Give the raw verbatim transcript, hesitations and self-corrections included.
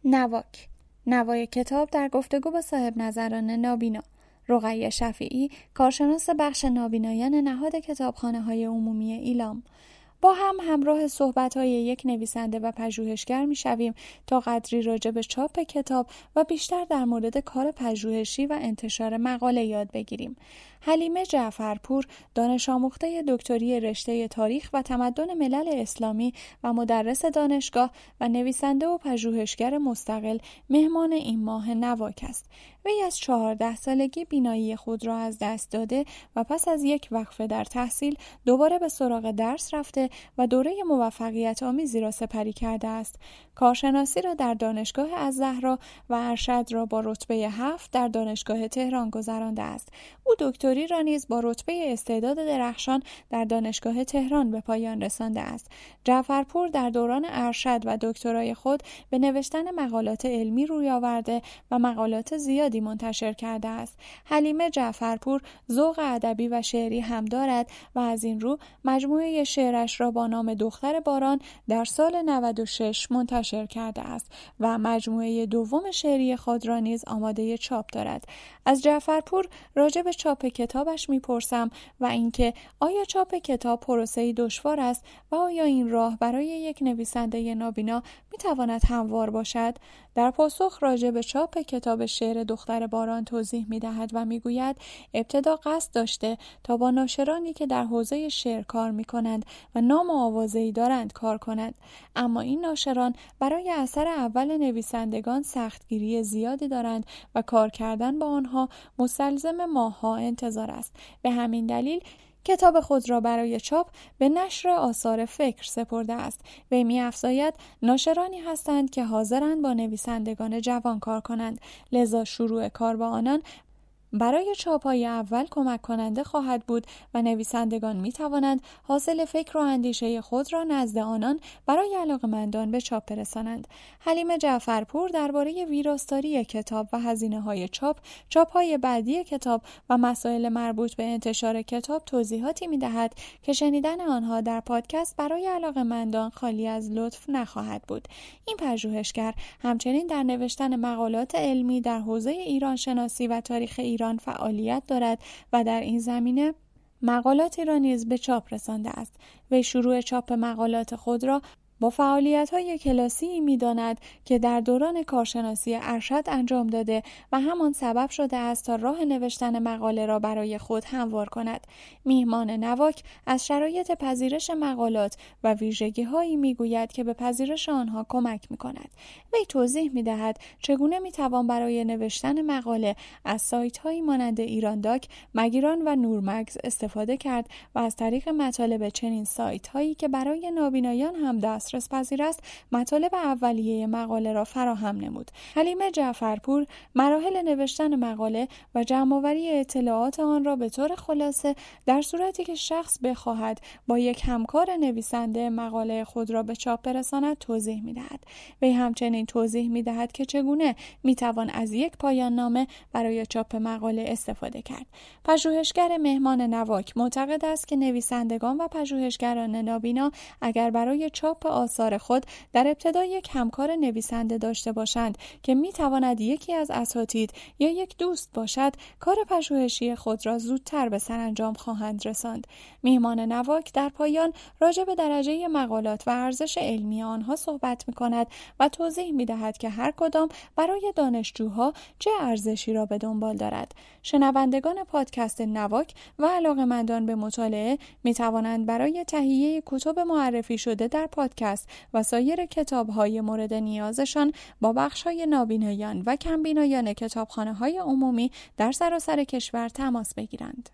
نواک. نوای کتاب در گفتگو با صاحب نظران نابینا. رقیه شفیعی، کارشناس بخش نابینایان نهاد کتابخانه‌های عمومی ایلام. با هم همراه صحبت‌های یک نویسنده و پژوهشگر می‌شویم تا قدری راجع به چاپ کتاب و بیشتر در مورد کار پژوهشی و انتشار مقاله یاد بگیریم. حلیمه جعفرپور، دانش آموخته دکتری رشته تاریخ و تمدن ملل اسلامی و مدرس دانشگاه و نویسنده و پژوهشگر مستقل، مهمان این ماه نواک است. وی از چهارده سالگی بینایی خود را از دست داده و پس از یک وقفه در تحصیل دوباره به سراغ درس رفته و دوره موفقیت آمیزی را سپری کرده است. کارشناسی را در دانشگاه الزهرا و ارشد را با رتبه هفت در دانشگاه تهران گذرانده است. او دکتری را نیز با رتبه استعداد درخشان در دانشگاه تهران به پایان رسانده است. جعفرپور در دوران ارشد و دکترای خود به نوشتن مقالات علمی روی آورده و مقالات زیادی منتشر کرده است. حلیمه جعفرپور ذوق ادبی و شعری هم دارد و از این رو مجموعه شعرش را با نام دختر باران در سال نود و شش منتشر کرده است و مجموعه دوم شعری خود را نیز آماده چاپ دارد. از جعفرپور راجع به چاپ کتابش میپرسم و اینکه آیا چاپ کتاب پروسه‌ای دشوار است و آیا این راه برای یک نویسنده نابینا میتواند هموار باشد؟ در پاسخ راجع به چاپ کتاب شعر دختر باران توضیح می‌دهد و می‌گوید ابتدا قصد داشته تا با ناشرانی که در حوزه شعر کار می‌کنند و نام و آوازه‌ای دارند کار کند، اما این ناشران برای اثر اول نویسندگان سختگیری زیادی دارند و کار کردن با آنها مستلزم ماه‌ها انتظار است. به همین دلیل کتاب خود را برای چاپ به نشر آثار فکر سپرده است. وی می‌افزاید ناشرانی هستند که حاضرند با نویسندگان جوان کار کنند، لذا شروع کار با آنان برای چاپ‌های اول کمک کننده خواهد بود و نویسندگان می توانند حاصل فکر و اندیشه خود را نزد آنان برای علاقه‌مندان به چاپ برسانند. حلیمه جعفرپور درباره ویراستاری کتاب و هزینه‌های چاپ، چاپ‌های بعدی کتاب و مسائل مربوط به انتشار کتاب توضیحاتی می‌دهد که شنیدن آنها در پادکست برای علاقه‌مندان خالی از لطف نخواهد بود. این پژوهشگر همچنین در نوشتن مقالات علمی در حوزه ایران شناسی و تاریخ ایران فعالیت دارد و در این زمینه مقالاتی را نیز به چاپ رسانده است. وی شروع چاپ مقالات خود را با فعالیت‌های کلاسی می‌داند که در دوران کارشناسی ارشد انجام داده و همان سبب شده است تا راه نوشتن مقاله را برای خود هموار کند. میهمان نواک از شرایط پذیرش مقالات و ویژگی‌هایی می‌گوید که به پذیرش آنها کمک می‌کند. وی توضیح می‌دهد چگونه می‌توان برای نوشتن مقاله از سایت‌هایی مانند ایرانداک، مگیران و نورمگز استفاده کرد و از طریق مطالب چنین سایت‌هایی که برای نابینایان هم دست دسترس پذیر است، مطالب اولیه مقاله را فراهم نمود. حلیمه جعفرپور مراحل نوشتن مقاله و جمع‌آوری اطلاعات آن را به طور خلاصه در صورتی که شخص بخواهد با یک همکار نویسنده مقاله خود را به چاپ برساند توضیح می‌دهد. وی همچنین توضیح می‌دهد که چگونه می‌توان از یک پایان نامه برای چاپ مقاله استفاده کرد. پژوهشگر مهمان نواک معتقد است که نویسندگان و پژوهشگران نابینا اگر برای چاپ آثار خود در ابتدا یک همکار نویسنده داشته باشند که می‌تواند یکی از اساتید یا یک دوست باشد، کار پژوهشی خود را زودتر به سرانجام خواهند رساند. میهمان نواک در پایان راجع به درجه مقالات و ارزش علمی آنها صحبت می‌کند و توضیح می‌دهد که هر کدام برای دانشجوها چه ارزشی را به دنبال دارد. شنوندگان پادکست نواک و علاقه‌مندان به مطالعه می‌توانند برای تهیه کتب معرفی شده در پادکست و سایر کتاب‌های مورد نیازشان با بخش‌های نابینایان و کمبینایان کتابخانه‌های عمومی در سراسر کشور تماس بگیرند.